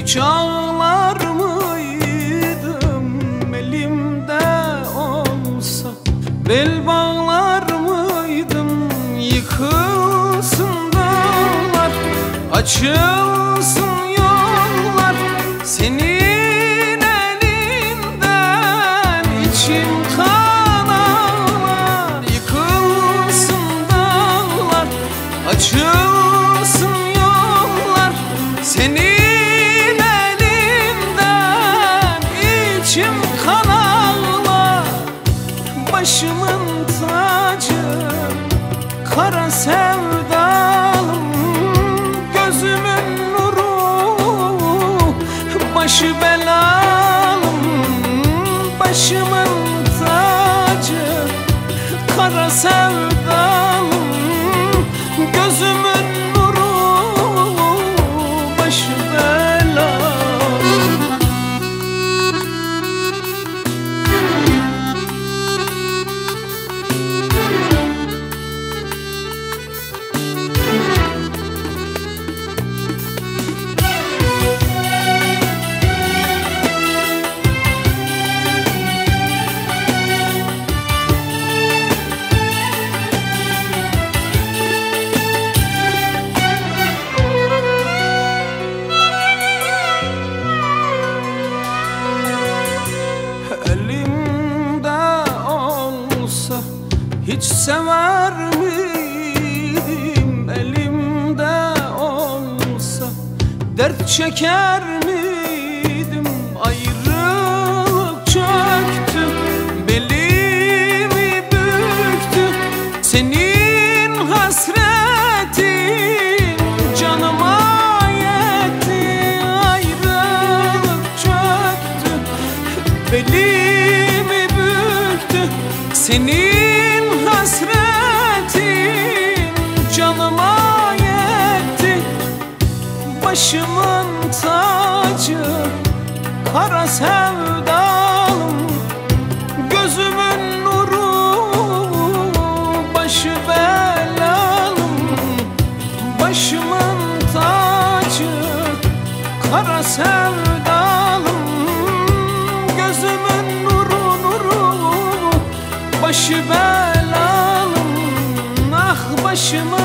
Hiç ağlar mıydım elimde olsa? Bel bağlar mıydım yıkılsın dağlar, açılsın yollar senin elinden, içim kan ağlar. Yıkılsın dağlar, açılsın yollar senin başımın tacı, kara sevdalım, gözümün nuru, başı belalım. Başımın tacı, kara sevdalım, gözümün nuru, başı belalım. Hiç sever miydim elimde olsa? Dert çeker miydim? Ayrılık çöktü, belimi büktü. Senin hasretin canıma yetti. Ayrılık çöktü, belimi büktü. Senin hasretin canıma yetti. Başımın tacı, kara sevdalım, gözümün nuru, başı belalım. Başımın tacı, kara sevdalım, gözümün nuru, başı belalım. Ah başımın